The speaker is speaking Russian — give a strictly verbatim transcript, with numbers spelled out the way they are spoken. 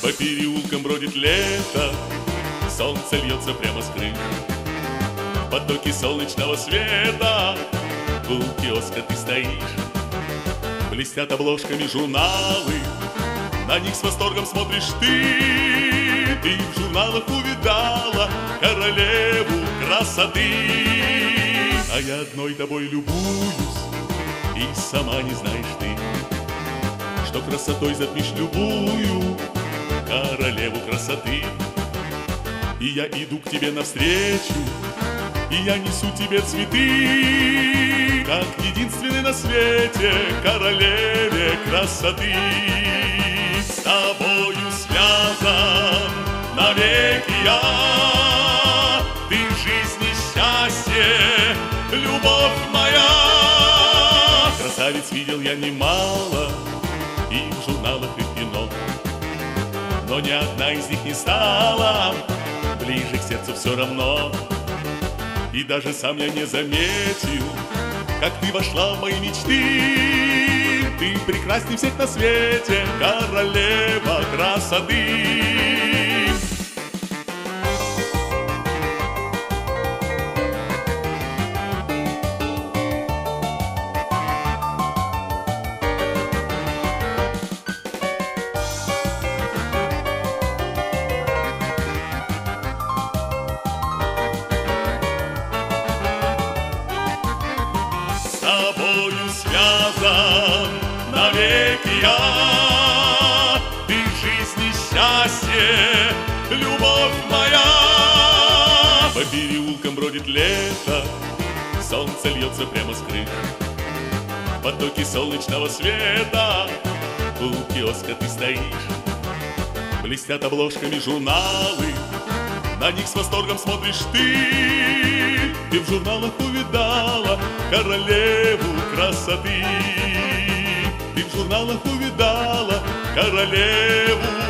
По переулкам бродит лето, солнце льется прямо с крыш. Потоки солнечного света, у киоска ты стоишь. Блестят обложками журналы, на них с восторгом смотришь ты. Ты в журналах увидала королеву красоты. А я одной тобой любуюсь, и сама не знаешь ты, что красотой затмишь любую королеву красоты. И я иду к тебе навстречу, и я несу тебе цветы, как единственный на свете королеве красоты. С тобою связан навеки я, ты жизнь и счастье, любовь моя. Красавиц видел я немало, и в журналах, и в кино, но ни одна из них не стала ближе к сердцу все равно. И даже сам я не заметил, как ты вошла в мои мечты. Ты прекрасней всех на свете, королева красоты. С тобою связан навеки я, ты жизнь и счастье, любовь моя. По переулкам бродит лето, солнце льется прямо с крыш. Потоки солнечного света, у киоска ты стоишь. Блестят обложками журналы, на них с восторгом смотришь ты. Ты в журналах увидала королеву красоты. Ты в журналах увидала королеву